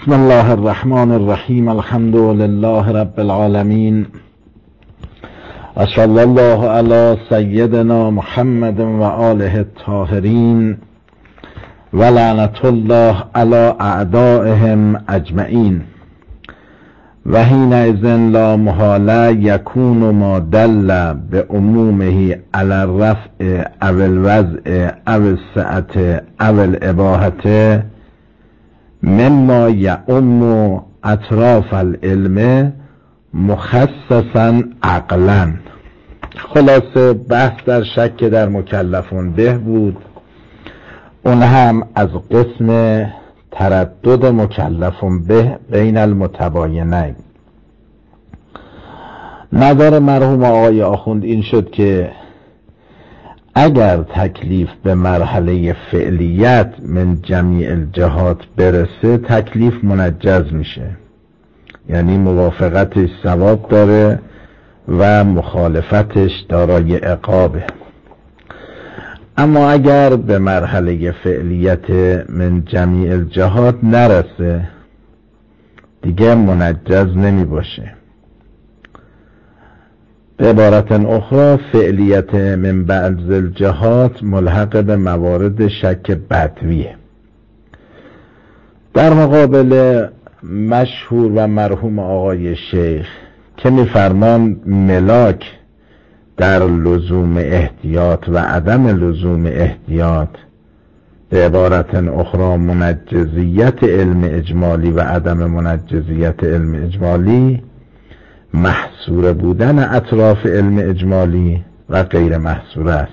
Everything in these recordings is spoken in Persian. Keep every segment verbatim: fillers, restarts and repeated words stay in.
بسم الله الرحمن الرحیم. الحمد لله رب العالمین و صلی الله علی سیدنا محمد و آله الطاهرین و لعنت الله علی اعدائهم اجمعین. و حینئذ لا محاله یکون ما دل به عمومه علی الرفع او الوضع او السعة او الاباحة مما یعم اطراف العلم مخصصا عقلا. خلاصه بحث در شک در مکلفون به بود، اون هم از قسم تردد مکلفون به بین المتباینین. نظر مرحوم آقای آخوند این شد که اگر تکلیف به مرحله فعلیت من جمیع الجهات برسه تکلیف منجز میشه، یعنی موافقتش ثواب داره و مخالفتش دارای عقابه. اما اگر به مرحله فعلیت من جمیع الجهات نرسه دیگه منجز نمی باشه. به عبارت اخرى فعلیت من بعض الجهات ملحق به موارد شک بدویه. در مقابل مشهور و مرحوم آقای شیخ که میفرمان ملاک در لزوم احتیاط و عدم لزوم احتیاط، به عبارت اخرى منجزیت علم اجمالی و عدم منجزیت علم اجمالی، محصور بودن اطراف علم اجمالی و غیر محصور است.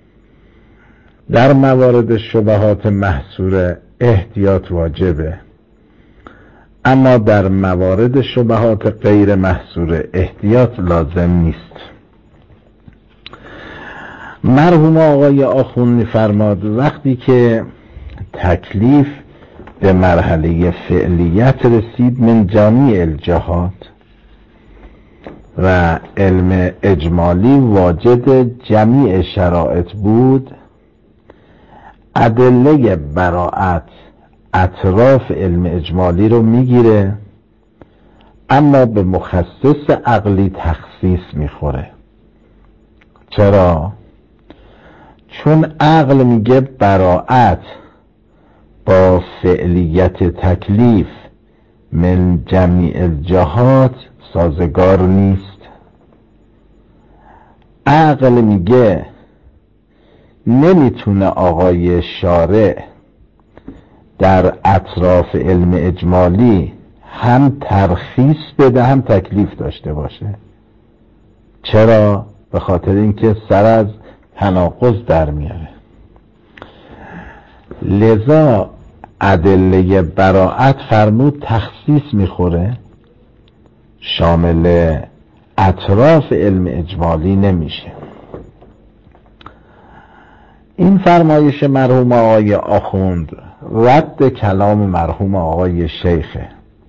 در موارد شبهات محصور احتیاط واجبه، اما در موارد شبهات غیر محصور احتیاط لازم نیست. مرحوم آقای آخوند می‌فرماد وقتی که تکلیف به مرحله فعلیت رسید من جمیع الجهات و علم اجمالی واجد جمیع شرایط بود، ادله براءت اطراف علم اجمالی رو میگیره اما به مخصص عقلی تخصیص میخوره. چرا؟ چون عقل میگه براءت با فعلیت تکلیف من جمیع الجهات سازگار نیست. عقل میگه نمیتونه آقای شارع در اطراف علم اجمالی هم ترخیص بده هم تکلیف داشته باشه. چرا؟ به خاطر اینکه سر از تناقض در میاره. لذا ادله براءت فرمود تخصیص میخوره، شامل اطراف علم اجمالی نمیشه. این فرمایش مرحوم آقای آخوند رد کلام مرحوم آقای شیخه.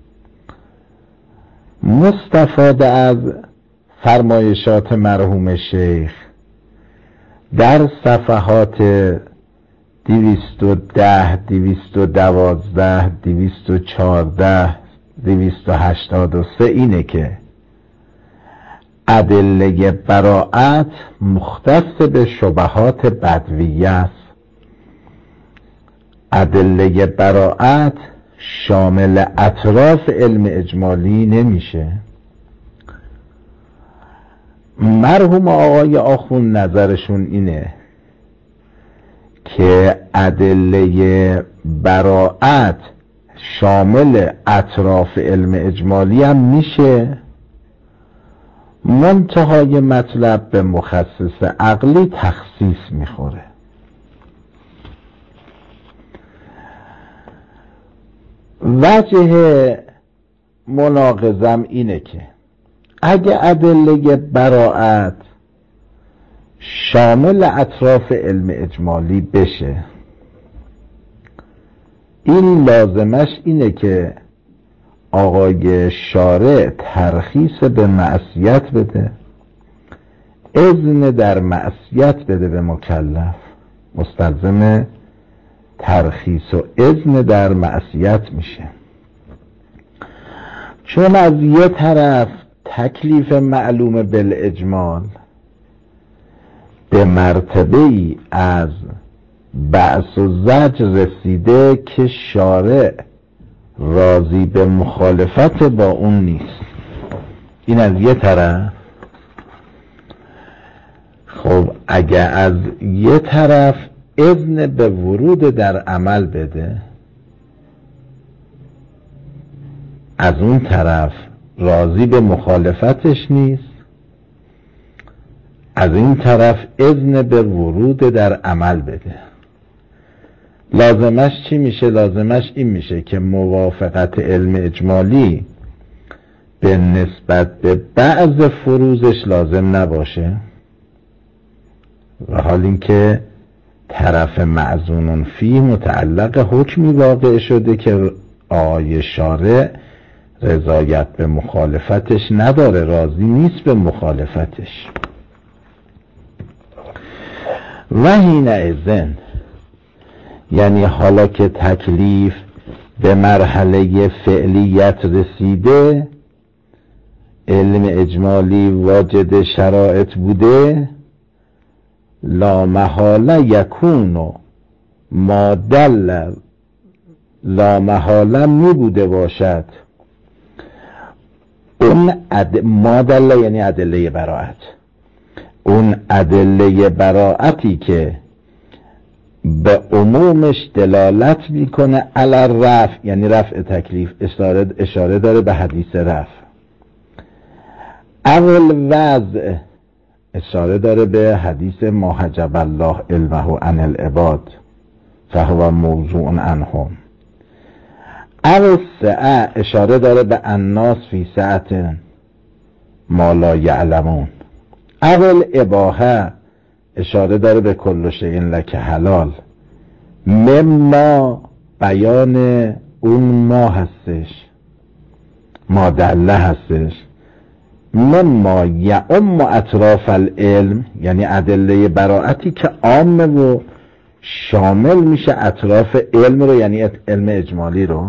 مستفاد از فرمایشات مرحوم شیخ در صفحات دویست و ده، دویست و دوازده، دویست و چهارده، دویست و هشتاد و سه اینه که ادله براءت مختص به شبهات بدویه است. ادله براءت شامل اطراف علم اجمالی نمیشه. مرحوم آقای آخوند نظرشون اینه که ادله براءت شامل اطراف علم اجمالی هم میشه، منتهای مطلب به مخصص عقلی تخصیص میخوره. وجه مناقضم اینه که اگه ادله براءت شامل اطراف علم اجمالی بشه، این لازمش اینه که آقای شارع ترخیص به معصیت بده، اذن در معصیت بده به مکلف، مستلزم ترخیص و اذن در معصیت میشه. چون از یه طرف تکلیف معلوم بالاجمال به مرتبه ای از بأس و زجر رسیده که شارع راضی به مخالفت با اون نیست. این از یه طرف. خب اگه از یه طرف اذن به ورود در عمل بده، از اون طرف راضی به مخالفتش نیست، از این طرف اذن به ورود در عمل بده، لازمش چی میشه؟ لازمش این میشه که موافقت علم اجمالی به نسبت به بعض فروزش لازم نباشه، و حال اینکه طرف معزون فیه متعلق حکمی واقع شده که آقای شارع رضایت به مخالفتش نداره، راضی نیست به مخالفتش. و حینئذ، یعنی حالا که تکلیف به مرحله فعلیت رسیده، علم اجمالی واجد شرایط بوده، لا محاله یکون ما دل، لا محاله می بوده باشد اون اد... ما دل یعنی ادله براءت، اون ادله براءتی که به عمومش دلالت میکنه علی رفع، یعنی رفع تکلیف، اشاره, اشاره داره به حدیث رفع. اول وضع اشاره داره به حدیث ما حجب الله علمه عن العباد فهو موضوع عنهم. اول سعه اشاره داره به الناس فی سعت ما لا یعلمون. اول اباحه اشاره داره به کل شیء لک حلال، مما بیان اون ما هستش، ما دله هستش، مما یعم اطراف العلم، یعنی ادله براءتی که عامه و شامل میشه اطراف علم رو، یعنی علم اجمالی رو،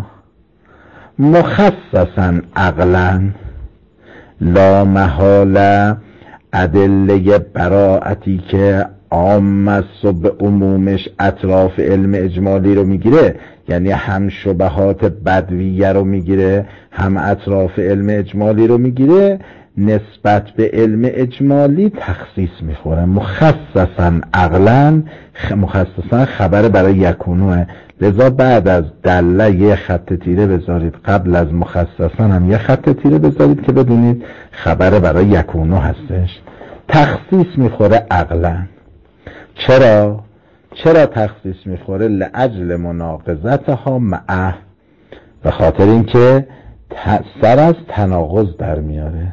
مخصصا عقلا لا محاله ادله براءتی که عام است و به عمومش اطراف علم اجمالی رو میگیره، یعنی هم شبهات بدویه رو میگیره هم اطراف علم اجمالی رو میگیره، نسبت به علم اجمالی تخصیص میخوره. مخصصا عقلا، مخصصا خبر برای یکونوه، لذا بعد از دله یه خط تیره بذارید، قبل از مخصصا هم یه خط تیره بذارید که بدونید خبر برای یکونو هستش. تخصیص میخوره عقلا. چرا؟ چرا تخصیص میخوره؟ لأجل مناقضتها معه، به خاطر اینکه سر از تناقض در میاره،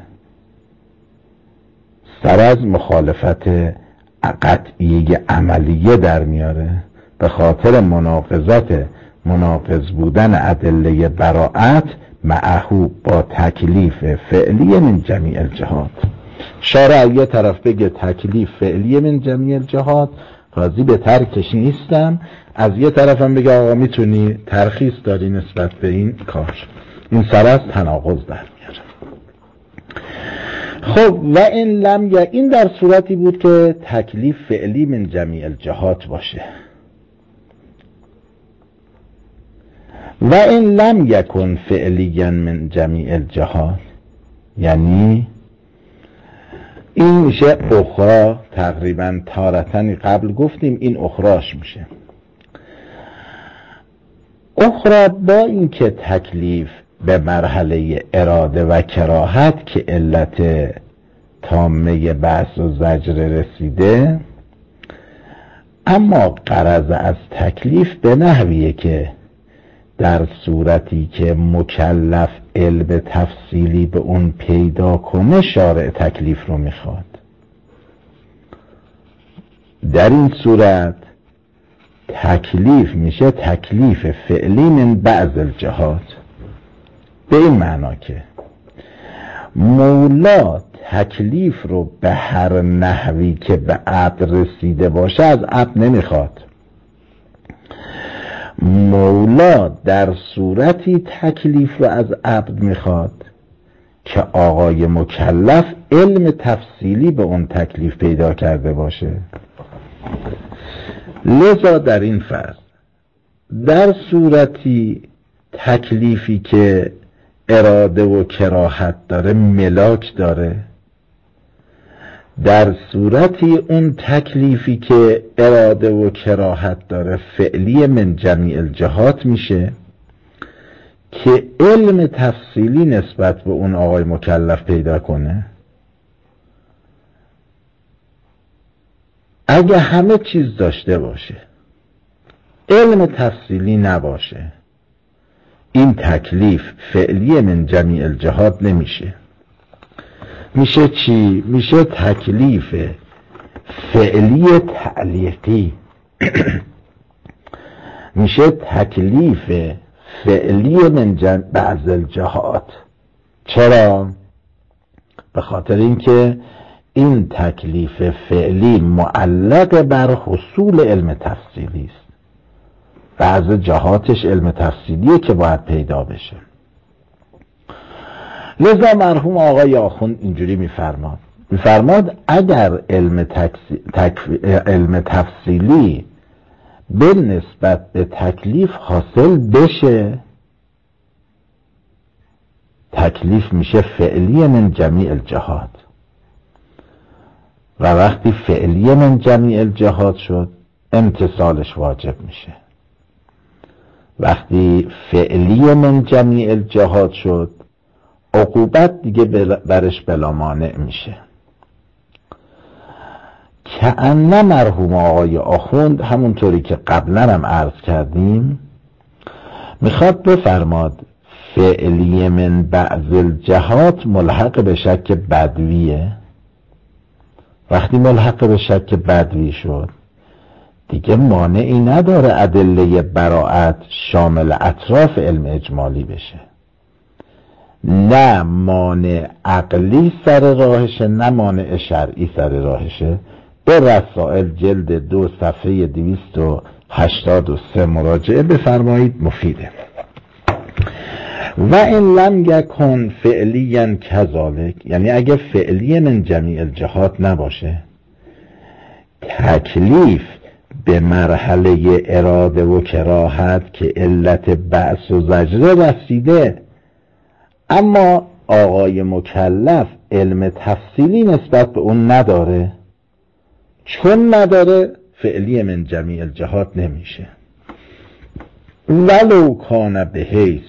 سر از مخالفت قطعی عملیه در میاره، به خاطر مناقضت مناقض بودن ادله براءت معهو با تکلیف فعلی من جمیع الجهات. شارع یه طرف بگه تکلیف فعلی من جمیع الجهات، راضی به ترکش نیستم، از یه طرف هم بگه آقا میتونی ترخیص داری نسبت به این کار، این سر از تناقض در میاره. خب و این لم ی... این در صورتی بود که تکلیف فعلی من جمیع الجهات باشه. و این لم یکن فعلیا من جمیع الجهات، یعنی این میشه اخرى، تقریبا تارتنی قبل گفتیم این اخراش میشه. اخرى با اینکه تکلیف به مرحله اراده و کراهت که علت تامه بحث و زجر رسیده، اما غرض از تکلیف به نحویه که در صورتی که مکلف علم تفصیلی به اون پیدا کنه شارع تکلیف رو میخواد. در این صورت تکلیف میشه تکلیف فعلی من بعض الجهات، به این معنا که مولا تکلیف رو به هر نحوی که به عبد رسیده باشه از عبد نمیخواد. مولا در صورتی تکلیف رو از عبد میخواد که آقای مکلف علم تفصیلی به اون تکلیف پیدا کرده باشه. لذا در این فرض در صورتی تکلیفی که اراده و کراهت داره ملاک داره، در صورتی اون تکلیفی که اراده و کراهت داره فعلی من جمیع الجهات میشه که علم تفصیلی نسبت به اون آقای مکلف پیدا کنه. اگه همه چیز داشته باشه علم تفصیلی نباشه، این تکلیف فعلی من جمیع الجهات نمیشه. میشه چی؟ میشه تکلیف فعلی تعلیقی میشه تکلیف فعلی من بعض الجهات. چرا؟ به خاطر اینکه این تکلیف فعلی معلق بر حصول علم تفصیلی است. بعض جهاتش علم تفصیلیه که باید پیدا بشه. لذا مرحوم آقای آخوند اینجوری میفرماد میفرماد اگر علم, تک... علم تفصیلی به نسبت به تکلیف حاصل بشه، تکلیف میشه فعلی من جمیع الجهات. و وقتی فعلی من جمیع الجهات شد امتصالش واجب میشه. وقتی فعلی من جمیع الجهات شد عقوبت دیگه برش بلا مانع میشه. که ان مرحوم آقای آخوند همونطوری که قبلا هم عرض کردیم میخواد بفرماد فعلی من بعض الجهات ملحق به شک بدویه. وقتی ملحق به شک بدوی شد دیگه مانعی نداره ادله براءت شامل اطراف علم اجمالی بشه. نه مانع عقلی سر راهشه نه مانع شرعی سر راهشه. به رسائل جلد دو صفحه دویست و هشتاد و سه مراجعه بفرمایید، مفیده. و این لم یکن فعلیا کذالک، یعنی اگه فعلی من جمیع الجهات نباشه تکلیف به مرحله اراده و کراهت که علت بعث و زجره رسیده، اما آقای مکلف علم تفصیلی نسبت به اون نداره، چون نداره فعلی من جمیع الجهات نمیشه. ولو کان به حیث،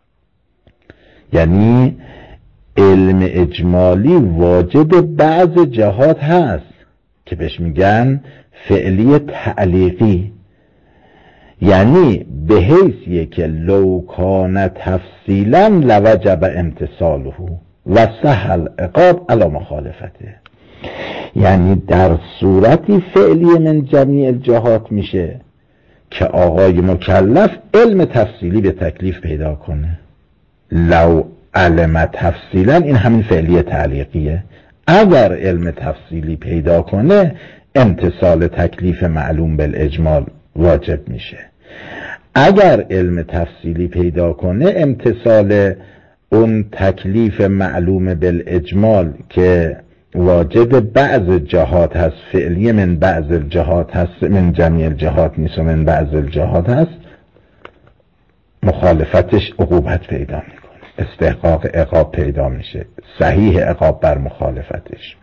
یعنی علم اجمالی واجد بعض جهات هست که بهش میگن فعلی تعلیقی، یعنی به حیثیه که لو کان تفصیلا لوجب امتصاله و سهل عقاب علی مخالفته. یعنی در صورتی فعلی من جمیع الجهات میشه که آقای مکلف علم تفصیلی به تکلیف پیدا کنه. لو علم تفصیلا، این همین فعلی تعلیقیه. اگر علم تفصیلی پیدا کنه امتصال تکلیف معلوم بالاجمال واجب میشه. اگر علم تفصیلی پیدا کنه امتصال اون تکلیف معلوم بالاجمال که واجد بعض جهات هست، فعلی من بعض الجهات هست، من جمیع الجهات نیست و من بعض الجهات هست، مخالفتش عقوبت پیدا میکنه، استحقاق عقاب پیدا میشه، صحیح عقاب بر مخالفتش.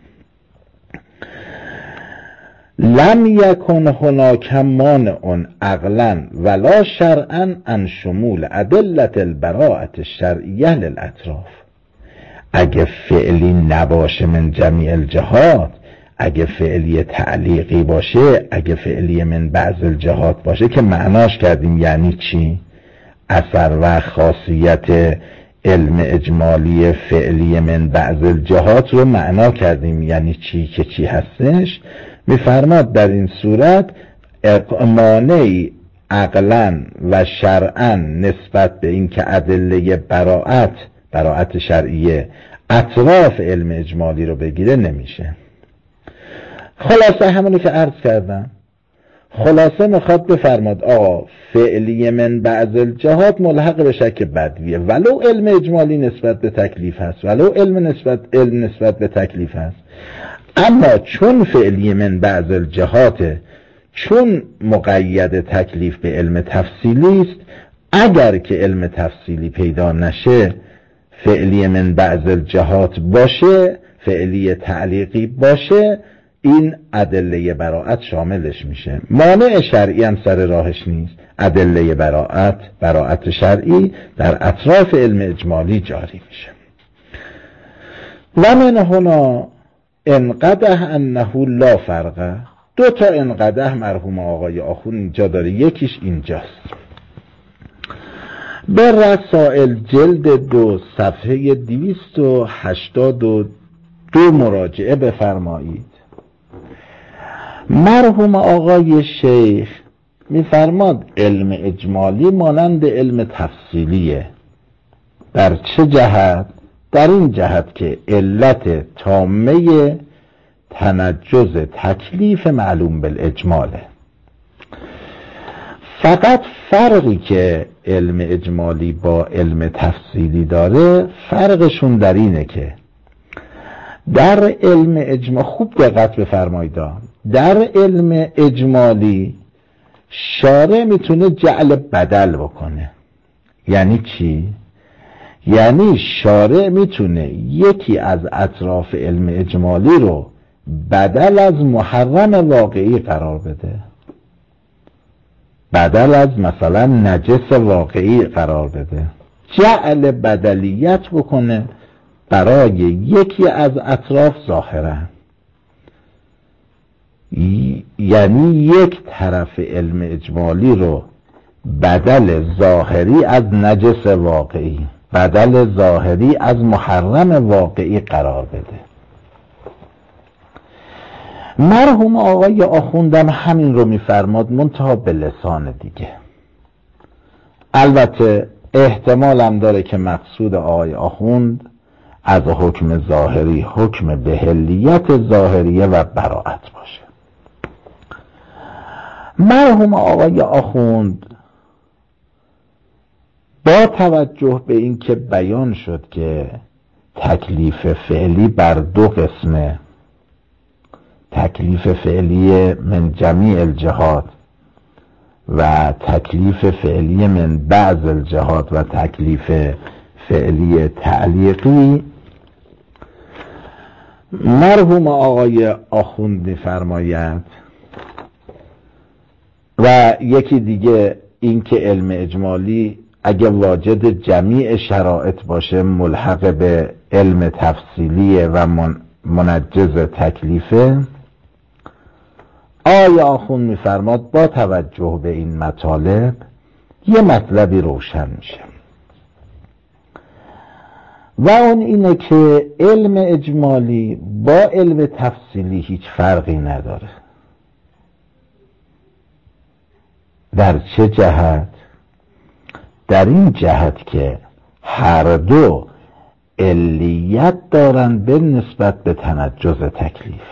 لم یکن هناک مانع عقلا ولا شرعا عن شمول ادلة البراءة الشرعیه للاطراف. اگه فعلی نباشه من جمیع الجهات، اگه فعلی تعلیقی باشه، اگه فعلی من بعض الجهات باشه که معناش کردیم یعنی چی؟ اثر و خاصیت علم اجمالی فعلی من بعض الجهات رو معنا کردیم یعنی چی که چی هستش. میفرماد در این صورت مانعی عقلا و شرعا نسبت به این که ادله براءت براءت شرعیه اطراف علم اجمالی رو بگیره نمیشه. خلاصه همونی که عرض کردم، خلاصه میخواد بفرماد آقا فعلی من بعض الجهات ملحق به شک بدویه، ولو علم اجمالی نسبت به تکلیف هست، ولو علم نسبت علم نسبت به تکلیف هست، اما چون فعلی من بعض الجهات، چون مقید تکلیف به علم تفصیلی است، اگر که علم تفصیلی پیدا نشه فعلی من بعض الجهات باشه، فعلی تعلیقی باشه، این ادله براءت شاملش میشه. مانع شرعی هم سر راهش نیست، ادله براءت، براءت شرعی در اطراف علم اجمالی جاری میشه. و من هنا انقدح انه لا فرقه، دو تا انقدح مرحوم آقای آخوند اینجا داره، یکیش اینجاست. به رسائل جلد دو صفحه دویست و هشتاد و دو مراجعه بفرمایید. مرحوم آقای شیخ میفرماد علم اجمالی مانند علم تفصیلیه. در چه جهت؟ در این جهت که علت تامه تنجز تکلیف معلوم بالاجماله. فقط فرقی که علم اجمالی با علم تفصیلی داره، فرقشون در اینه که در علم اجمالی، خوب دقت بفرمایید، در علم اجمالی شارع میتونه جعل بدل بکنه. یعنی چی؟ یعنی شارع میتونه یکی از اطراف علم اجمالی رو بدل از محرم واقعی قرار بده، بدل از مثلا نجس واقعی قرار بده، جعل بدلیت بکنه برای یکی از اطراف ظاهرا. یعنی یک طرف علم اجمالی رو بدل ظاهری از نجس واقعی، بدل ظاهری از محرم واقعی قرار بده. مرحوم آقای آخوندم همین رو میفرماد، منتها به لسان دیگه. البته احتمالم داره که مقصود آقای آخوند از حکم ظاهری حکم بهلیت ظاهریه و براءت باشه. مرحوم آقای آخوند با توجه به این که بیان شد که تکلیف فعلی بر دو قسمه، تکلیف فعلی من جمیع الجهات و تکلیف فعلی من بعض الجهات و تکلیف فعلی تعلیقی، مرحوم آقای آخوند می‌فرماید و یکی دیگه این که علم اجمالی اگه واجد جمیع شرایط باشه ملحق به علم تفصیلیه و منجز تکلیفه. آقای آخوند می‌فرماد با توجه به این مطالب یه مطلبی روشن میشه و اون اینه که علم اجمالی با علم تفصیلی هیچ فرقی نداره. در چه جهت؟ در این جهت که هر دو علیت دارن به نسبت به تنجز تکلیف،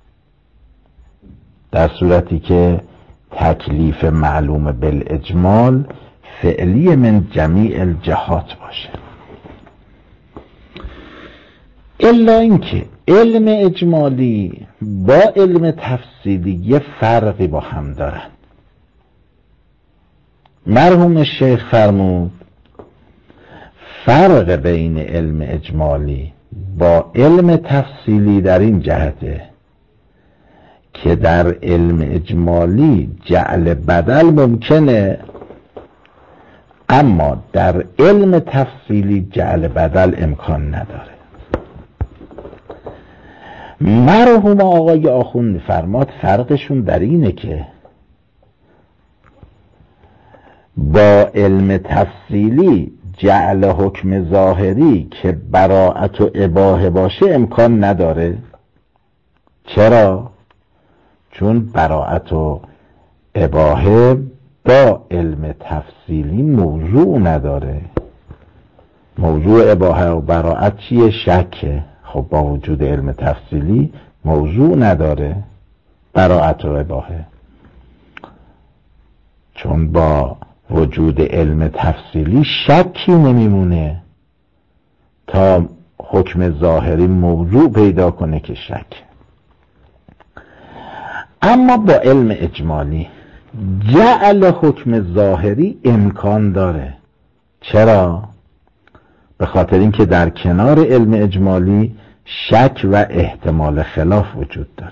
در صورتی که تکلیف معلوم بالاجمال فعلی من جمیع الجهات باشه. الا اینکه علم اجمالی با علم تفصیلی یه فرقی با هم دارن. مرحوم شیخ فرمود فرق بین علم اجمالی با علم تفصیلی در این جهته که در علم اجمالی جعل بدل ممکنه، اما در علم تفصیلی جعل بدل امکان نداره. مرحوم آقای آخوند فرماد فرقشون در اینه که با علم تفصیلی جعل حکم ظاهری که براءت و اباحه باشه امکان نداره. چرا؟ چون براءت و اباحه با علم تفصیلی موضوع نداره. موضوع اباحه و براءت چیه؟ شکه. خب با وجود علم تفصیلی موضوع نداره براءت و اباحه. چون با وجود علم تفصیلی شکی نمیمونه تا حکم ظاهری موضوع پیدا کنه که شک. اما با علم اجمالی جعل حکم ظاهری امکان داره. چرا؟ به خاطر اینکه در کنار علم اجمالی شک و احتمال خلاف وجود داره.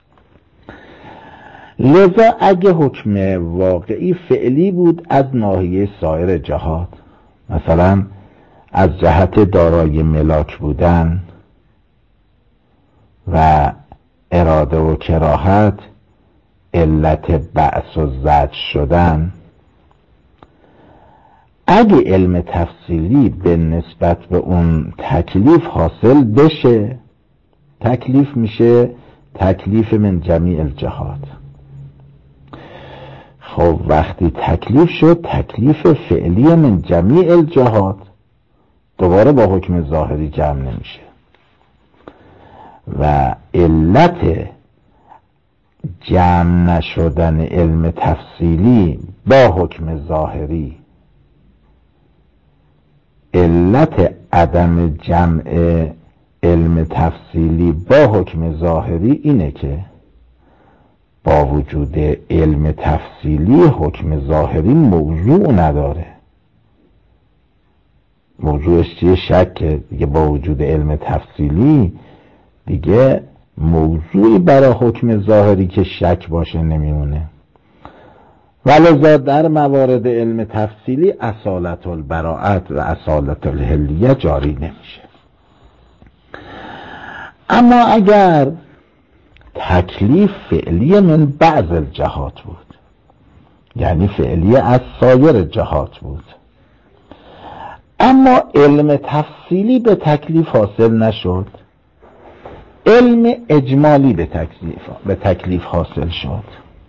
لذا اگه حکم واقعی فعلی بود از ناحیه سایر جهات، مثلا از جهت دارای ملاک بودن و اراده و کراهت، علت بعث و زجر شدن، اگه علم تفصیلی به نسبت به اون تکلیف حاصل بشه، تکلیف میشه تکلیف من جمیع الجهات. خب وقتی تکلیف شد تکلیف فعلی من جمیع الجهات، دوباره با حکم ظاهری جمع نمیشه و علت جمع نشدن علم تفصیلی با حکم ظاهری، علت عدم جمع علم تفصیلی با حکم ظاهری اینه که با وجود علم تفصیلی حکم ظاهری موضوع نداره. موضوعش چیه؟ شک. دیگه با وجود علم تفصیلی دیگه موضوعی برای حکم ظاهری که شک باشه نمیمونه. ولذا در موارد علم تفصیلی اصالت البراءت و اصالت الحلیه جاری نمیشه. اما اگر تکلیف فعلی من بعض الجهات بود، یعنی فعلی از سایر جهات بود، اما علم تفصیلی به تکلیف حاصل نشد، علم اجمالی به تکلیف, به تکلیف حاصل شد،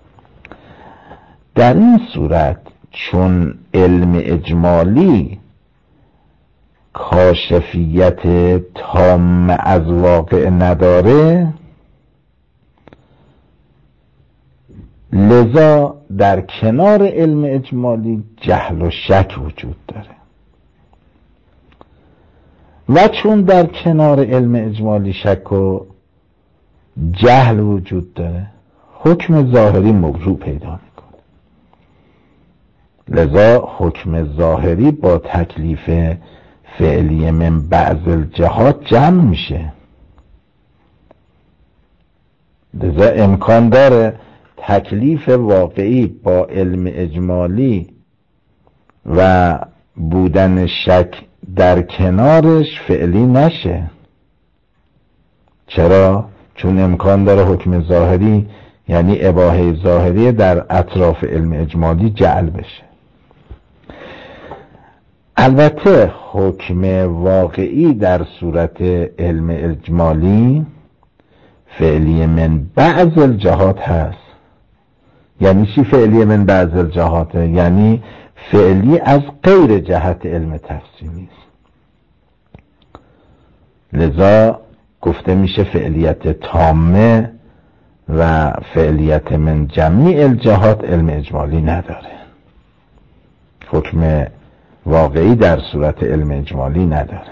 در این صورت چون علم اجمالی کاشفیت تام از واقع نداره، لذا در کنار علم اجمالی جهل و شک وجود داره و چون در کنار علم اجمالی شک و جهل وجود داره، حکم ظاهری موضوع پیدا میکنه. لذا حکم ظاهری با تکلیف فعلی من بعض الجهات جمع میشه. لذا امکان داره تکلیف واقعی با علم اجمالی و بودن شک در کنارش فعلی نشه. چرا؟ چون امکان داره حکم ظاهری یعنی اباحه ظاهری در اطراف علم اجمالی جعل بشه. البته حکم واقعی در صورت علم اجمالی فعلی من بعض الجهات هست. یعنی چی فعلی من بعض الجهات؟ یعنی فعلی از غیر جهت علم تفصیلی است. لذا گفته میشه فعلیت تامه و فعلیت من جمیع الجهات علم اجمالی نداره. حکم واقعی در صورت علم اجمالی نداره.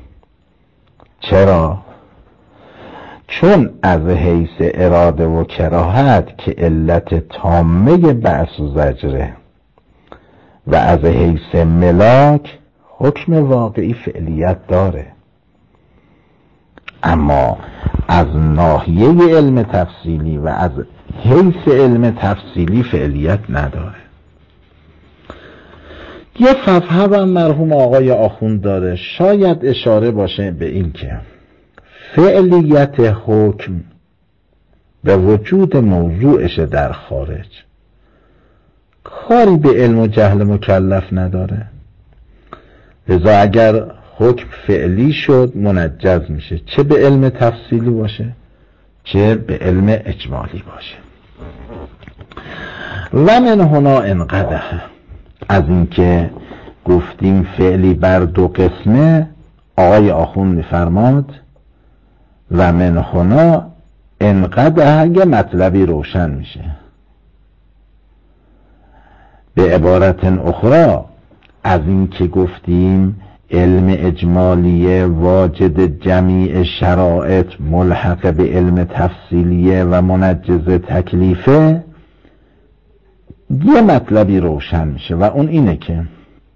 چرا؟ چون از حیث اراده و کراهت که علت تامه بعث و زجره و از حیث ملاک حکم واقعی فعلیت داره، اما از ناحیه علم تفصیلی و از حیث علم تفصیلی فعلیت نداره. یه صفحه هم مرحوم آقای آخوند داره، شاید اشاره باشه به این که فعلیت حکم به وجود موضوعش در خارج کاری به علم و جهل مکلف نداره. لذا اگر حکم فعلی شد منجز میشه، چه به علم تفصیلی باشه چه به علم اجمالی باشه. و من هنا انقدر، از اینکه گفتیم فعلی بر دو قسمه، آقای آخوند میفرماد و من هنا انقدر یه مطلبی روشن میشه. به عبارت اخرى از این که گفتیم علم اجمالیه واجد جمیع شرایط ملحق به علم تفصیلیه و منجز تکلیفه، یه مطلبی روشن میشه و اون اینه که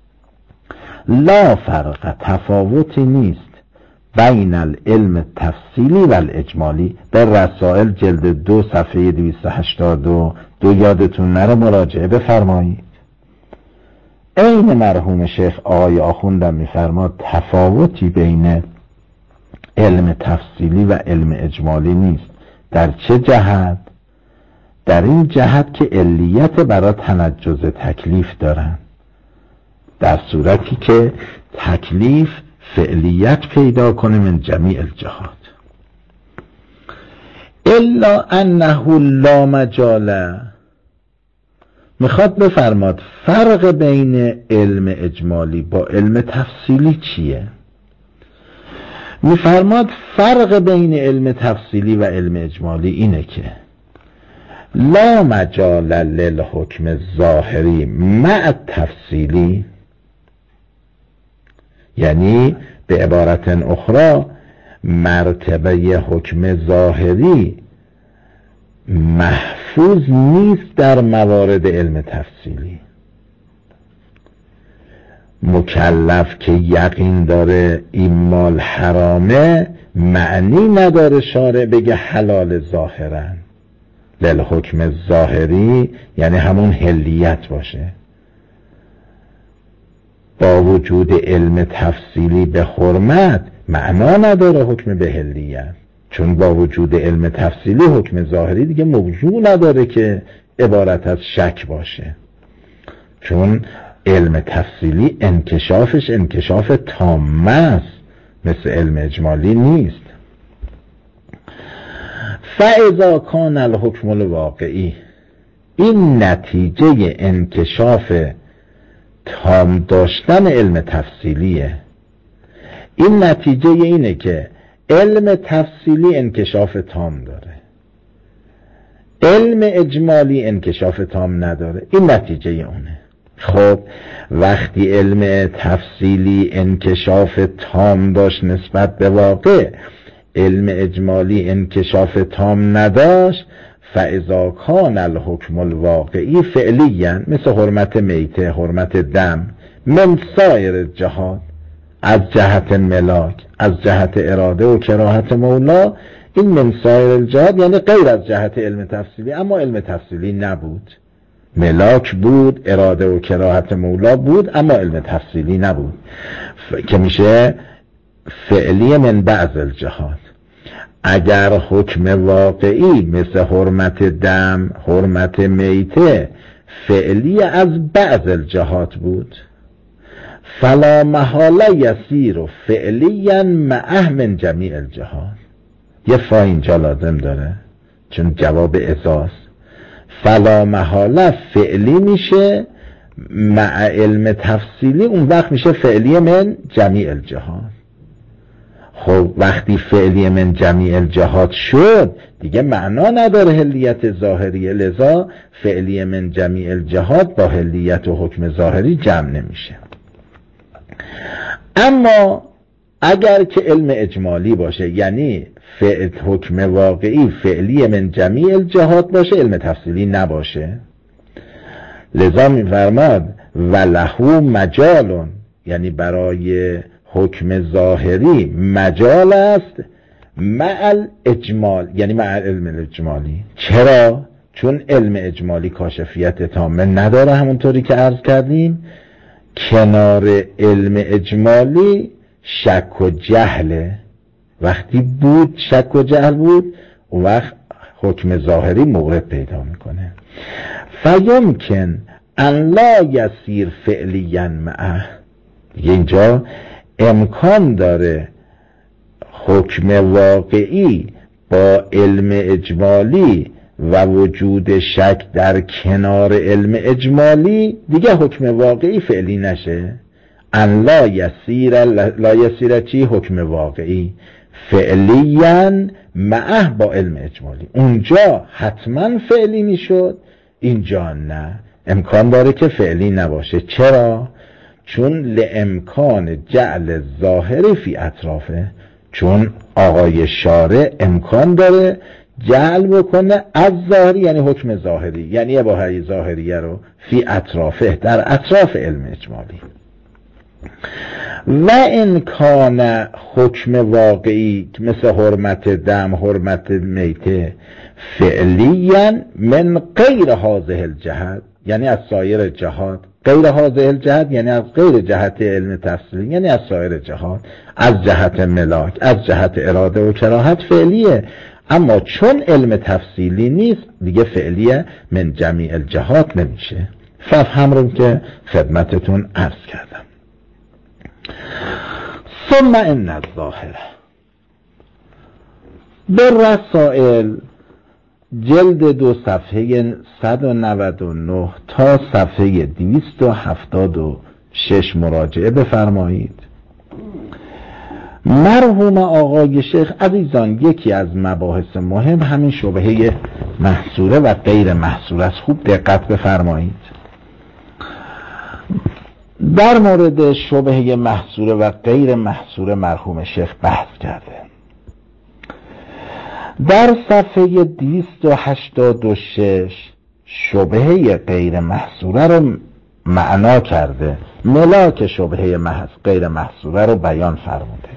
لا فرق، تفاوتی نیست بین العلم تفصیلی و الاجمالی. در رسائل جلد دو صفحه دویست و هشتاد و دو یادتون نره مراجعه بفرمایید. این مرحوم شیخ آقای آخوندم میفرماد تفاوتی بین علم تفصیلی و علم اجمالی نیست. در چه جهت؟ در این جهت که علیت برای تنجز تکلیف دارن، در صورتی که تکلیف فعلیت پیدا کنه من جمیع الجهات. الا انه لا مجال، میخواد بفرماد فرق بین علم اجمالی با علم تفصیلی چیه؟ میفرماد فرق بین علم تفصیلی و علم اجمالی اینه که لا مجال للحکم الظاهری مع تفصیلی، یعنی به عبارت اخرى مرتبه حکم ظاهری محفوظ نیست در موارد علم تفصیلی. مکلف که یقین داره این مال حرامه معنی نداره شارع بگه حلال ظاهرن. للحکم ظاهری یعنی همون حلیت باشه. با وجود علم تفصیلی به حرمت معنا نداره حکم به حلیت، چون با وجود علم تفصیلی حکم ظاهری دیگه موضوع نداره که عبارت از شک باشه، چون علم تفصیلی انکشافش انکشاف تام است، مثل علم اجمالی نیست. فاذا کان الحکم الواقعی، این نتیجه انکشاف تام داشتن علم تفصیلیه. این نتیجه اینه که علم تفصیلی انکشاف تام داره، علم اجمالی انکشاف تام نداره. این نتیجه اونه. خب وقتی علم تفصیلی انکشاف تام داشت نسبت به واقع، علم اجمالی انکشاف تام نداشت، فاذا کان الحکم الواقعی فعلیا، مثل حرمت میته، حرمت دم، من سایر الجهات، از جهت ملاک، از جهت اراده و کراهت مولا، این من سایر الجهات یعنی غیر از جهت علم تفصیلی، اما علم تفصیلی نبود. ملاک بود، اراده و کراهت مولا بود، اما علم تفصیلی نبود، ف... که میشه فعلی من بعض الجهات. اگر حکم واقعی مثل حرمت دم، حرمت میته فعلی از بعض الجهات بود، فلا محاله یسیر و فعلیا معه من جمیع الجهات. یه فا اینجا لازم داره چون جواب ازاست. فلا محاله فعلی میشه مع علم تفصیلی، اون وقت میشه فعلی من جمیع الجهات. خب وقتی فعلی من جمیع الجهات شد دیگه معنا نداره حلیت ظاهریه، لذا فعلی من جمیع الجهات با حلیت و حکم ظاهری جمع نمیشه. اما اگر که علم اجمالی باشه، یعنی فعل حکم واقعی فعلی من جمیع الجهات باشه، علم تفصیلی نباشه، لذا میفرماد ولهو مجالون، یعنی برای حکم ظاهری مجال است مع الاجمال، یعنی مع علم الاجمالی. چرا؟ چون علم اجمالی کاشفیت تامه نداره، همونطوری که عرض کردیم. کنار علم اجمالی شک و جهله، وقتی بود شک و جهل بود اون وقت حکم ظاهری مورد پیدا میکنه. فیمکن ان لا یسیر فعلیا معه، اینجا امکان داره حکم واقعی با علم اجمالی و وجود شک در کنار علم اجمالی دیگه حکم واقعی فعلی نشه. ان لا یسیر لا یسیر چی؟ حکم واقعی فعلیا معه با علم اجمالی. اونجا حتما فعلی میشد، اینجا نه. امکان داره که فعلی نباشه. چرا؟ چون لامکان جعل ظاهری فی اطرافه، چون آقای شارع امکان داره جعل بکنه از ظاهری، یعنی حکم ظاهری، یعنی اباحه ظاهریه رو فی اطرافه، در اطراف علم اجمالی. و ان کان حکم واقعی مثل حرمت دم، حرمت میته، فعلیا من غیر هذه الجهت، یعنی از سایر جهات. غیر هذه الجهت یعنی از غیر جهت علم تفصیلی، یعنی از سایر جهات، از جهت ملاک، از جهت اراده و کراهت فعلیه. اما چون علم تفصیلی نیست دیگه فعلیه من جمیع الجهات نمیشه. فهم رو که خدمتتون عرض کردم. ثم ان الظاهر به رسائل جلد دو صفحه صد و نود و نه تا صفحه دویست و هفتاد و شش مراجعه بفرمایید. مرحوم آقای شیخ عزیزان، یکی از مباحث مهم همین شبهه محصوره و غیر محصوره است. خوب دقت بفرمایید. در مورد شبهه محصوره و غیر محصوره مرحوم شیخ بحث کرده. در صفحه دویست و هشتاد و شش شبهه غیر محصوره رو معنا کرده، ملاک شبهه محض غیر محصوره رو بیان فرموده.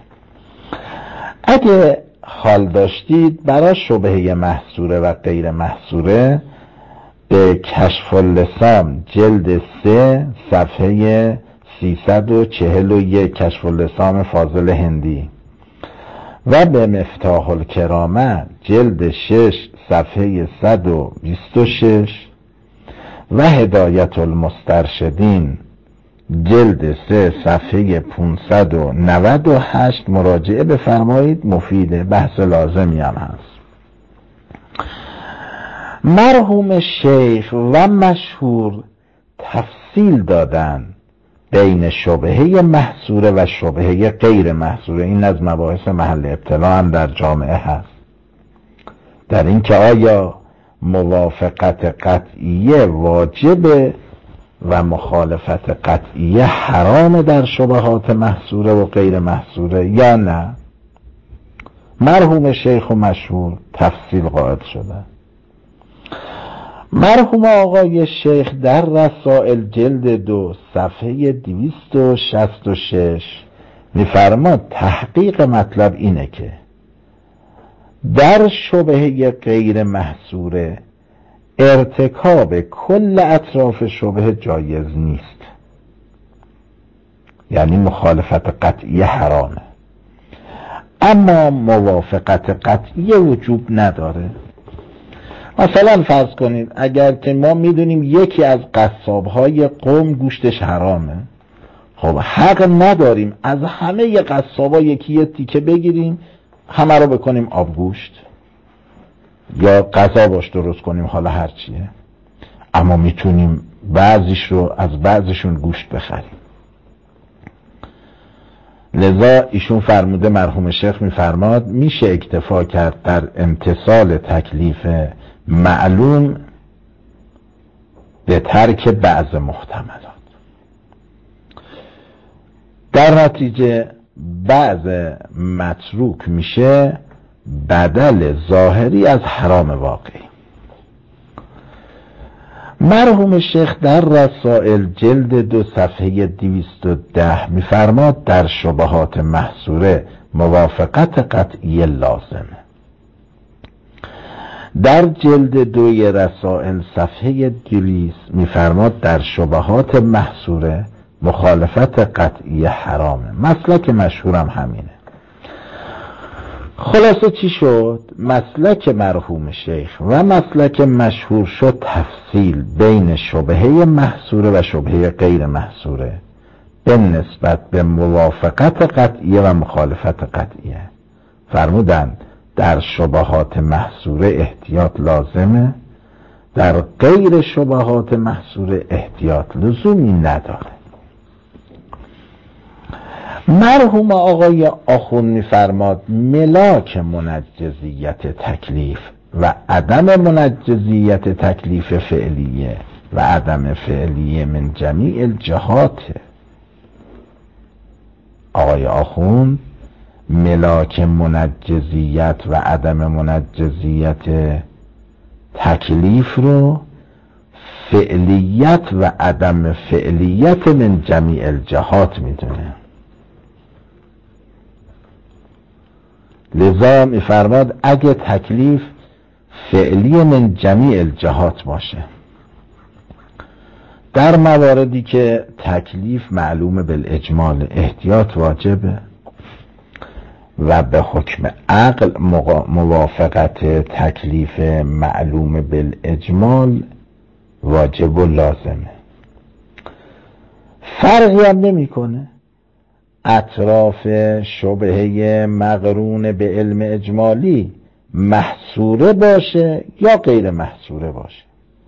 اگه حال داشتید برای شبهه محصوره و غیر محصوره به کشف اللسان جلد سه صفحه سیصد و چهل و یک کشف اللسان فاضل هندی و به مفتاح الکرامه جلد شش صفحه صد و بیست و شش و هدایت المسترشدین جلد سه صفحه پانصد و نود و هشت مراجعه بفرمایید. مفیده، بحث لازمی هم هست. مرحوم شیخ و مشهور تفصیل دادن بین شبهه محصوره و شبهه غیر محصوره. این از مباحث محل ابتلا هم در جامعه هست، در اینکه آیا موافقت قطعیه واجبه و مخالفت قطعیه حرام در شبهات محصوره و غیر محصوره یا نه. مرحوم شیخ و مشهور تفصیل قائل شده. مرحوم آقای شیخ در رسائل جلد دو صفحه دویست و شصت و شش می‌فرماد تحقیق مطلب اینه که در شبهه غیر محصوره ارتکاب کل اطراف شبهه جایز نیست، یعنی مخالفت قطعی حرامه، اما موافقت قطعی وجوب نداره. مثلا فرض کنید اگر که ما میدونیم یکی از قصابهای قوم گوشتش حرامه، خب حق نداریم از همه قصابا یکی یه تیکه بگیریم همه رو بکنیم آبگوشت یا غذا باش درست کنیم، حالا هر چیه، اما میتونیم بعضیش رو از بعضیشون گوشت بخریم. لذا ایشون فرموده، مرحوم شیخ میفرماد میشه اکتفا کرد در امتثال تکلیف معلوم به ترک بعض محتملات. در نتیجه بعض متروک میشه بدل ظاهری از حرام واقعی. مرحوم شیخ در رسائل جلد دو صفحه دویست و ده میفرماد در شبهات محصوره موافقت قطعی لازمه. در جلد دوی رسائل صفحه دویست میفرماد در شبهات محصوره مخالفت قطعی حرامه. مسلک مشهورم همینه. خلاصه چی شد؟ مسلک مرحوم شیخ و مسلک مشهور شد تفصیل بین شبهه محصوره و شبهه غیر محصوره به نسبت به موافقت قطعیه و مخالفت قطعیه. فرمودند در شبهات محصوره احتیاط لازمه، در غیر شبهات محصوره احتیاط لزومی نداره. مرحوم آقای آخوند می‌فرماد ملاک منجزیت تکلیف و عدم منجزیت تکلیف فعلیه و عدم فعلیه من جمیع الجهات. آقای آخوند ملاک منجزیت و عدم منجزیت تکلیف رو فعلیت و عدم فعلیت من جمیع الجهات میدونه. لذا میفرماد اگه تکلیف فعلی من جمیع الجهات باشه، در مواردی که تکلیف معلوم بالاجمال احتیاط واجبه و به حکم عقل موافقت تکلیف معلوم بالاجمال واجب و لازمه. فرقی هم نمی کنه اطراف شبهه مقرون به علم اجمالی محصوره باشه یا غیر محصوره باشه.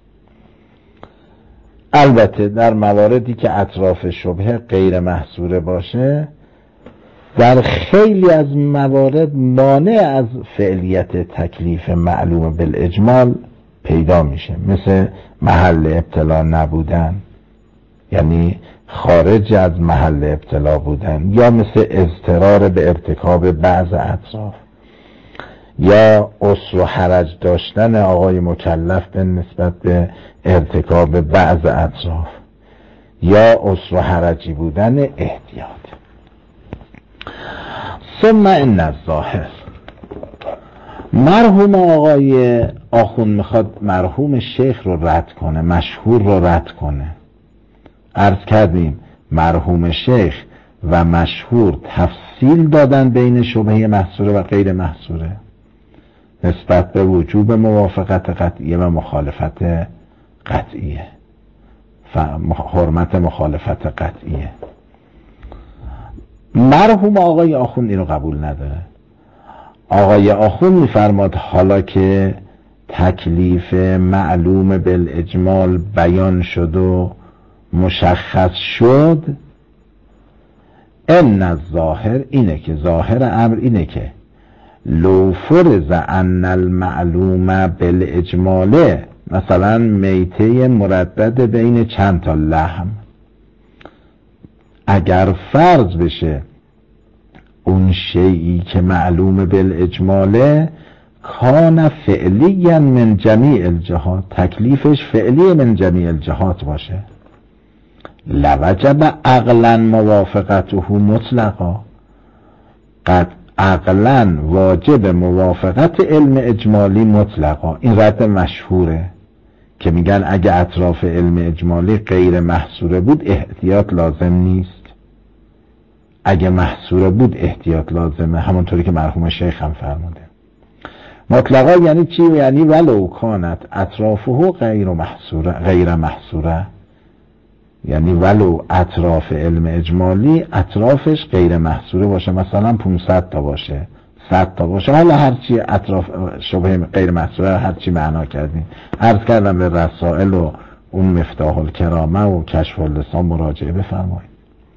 البته در مواردی که اطراف شبهه غیر محصوره باشه، در خیلی از موارد مانع از فعلیت تکلیف معلوم بالاجمال پیدا میشه، مثل محل ابتلا نبودن، یعنی خارج از محل ابتلا بودن، یا مثل اضطرار به ارتکاب بعض اطراف، یا عسر و حرج داشتن آقای مکلف به نسبت به ارتکاب بعض اطراف، یا عسر و حرجی بودن احتیاط. ثم ان الظاهر، مرحوم آقای آخوند میخواد مرحوم شیخ رو رد کنه، مشهور رو رد کنه. عرض کردیم مرحوم شیخ و مشهور تفصیل دادن بین شبهه محصوره و غیر محصوره نسبت به وجوب موافقت قطعیه و مخالفت قطعیه، حرمت مخالفت قطعیه. مرحوم آقای آخوند اینو قبول نداره. آقای آخوند میفرماد حالا که تکلیف معلوم بالاجمال بیان شد و مشخص شد، ان الظاهر، اینه که ظاهر امر اینه که لو فرض ان المعلوم بالاجماله، مثلا میته مردد بین چند تا لحم، اگر فرض بشه اون شیئی که معلوم بالاجماله کان فعلیا من جمیع الجهات، تکلیفش فعلی من جمیع الجهات باشه، لوجب عقلا موافقته مطلقا، قد عقلا واجب موافقت علم اجمالی مطلقا. این رد مشهوره که میگن اگه اطراف علم اجمالی غیر محصوره بود احتیاط لازم نیست، اگه محصوره بود احتیاط لازمه، همونطوری که مرحوم شیخ هم فرموده. مطلقا یعنی چی؟ یعنی ولو کانت اطرافه غیر محصوره، غیر محصوره، یعنی ولو اطراف علم اجمالی اطرافش غیر محصوره باشه، مثلا پانصد تا باشه، صد تا باشه، حالا هرچی اطراف شبه غیر محصوره هرچی معنا کردیم. عرض کردم به رسائل و اون مفتاح الکرامه و کشف اللسان مراجعه بفرمایید.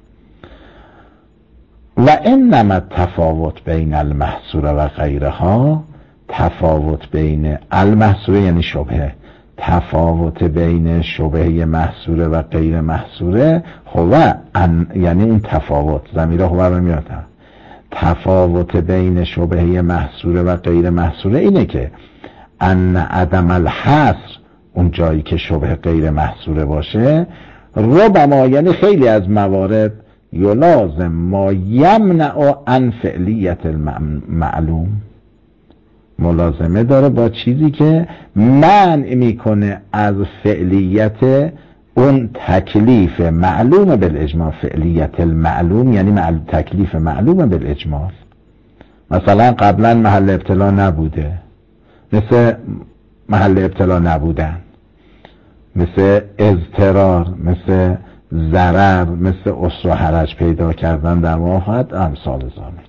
و انما التفاوت بین المحصوره و غیرها، تفاوت بین المحصوره یعنی شبهه، تفاوت بین شبهه محصوره و غیر محصوره، هو ان، یعنی اون تفاوت ضمیر هو رو میاد، تفاوت بین شبهه محصوره و غیر محصوره اینه که ان عدم الحصر، اون جایی که شبهه غیر محصوره باشه، ربما، یعنی خیلی از موارد، یلازم ما یمنع عن فعلیت المعلوم، ملازمه داره با چیزی که منع میکنه از فعلیت اون تکلیف معلوم بالاجمال. فعلیت المعلوم یعنی معلوم، تکلیف معلوم بالاجمال. مثلا قبلا محل ابتلا نبوده، مثل محل ابتلا نبودن، مثل اضطرار، مثل ضرر، مثل عسر و حرج پیدا کردن در موافقت، امثال ذالک.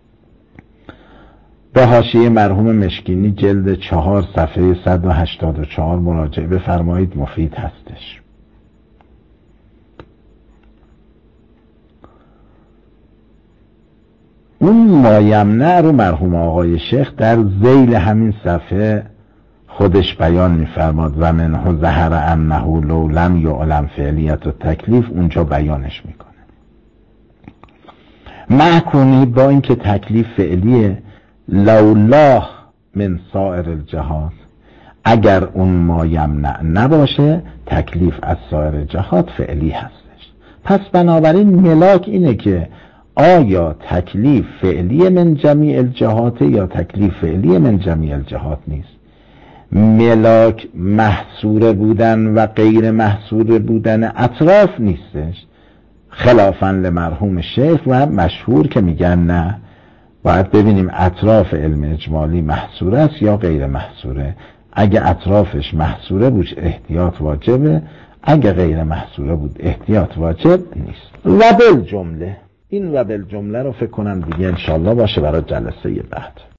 به حاشیه مرحوم مشکینی جلد چهار صفحه صد و هشتاد و چهار مراجعه بفرمایید، مفید هستش. اون مایمنع رو مرحوم آقای شیخ در ذیل همین صفحه خودش بیان میفرماد و منه ظهر انه لو لم یعلم فعلیت و تکلیف، اونجا بیانش میکنه. محکومی با اینکه تکلیف فعلیه، لولا من سائر الجهات، اگر اون ما یمنع نباشه تکلیف از سایر جهات فعلی هستش. پس بنابراین ملاک اینه که آیا تکلیف فعلی من جمیع الجهات یا تکلیف فعلی من جمیع الجهات نیست. ملاک محصور بودن و غیر محصور بودن اطراف نیستش، خلافاً لمرحوم شیخ و مشهور که میگن نه، باید ببینیم اطراف علم اجمالی محصور است یا غیر محصوره. اگه اطرافش محصوره بود احتیاط واجبه، اگه غیر محصوره بود احتیاط واجب نیست. و بالجمله، این و بالجمله رو فکر کنم دیگه انشالله باشه برای جلسه بعد.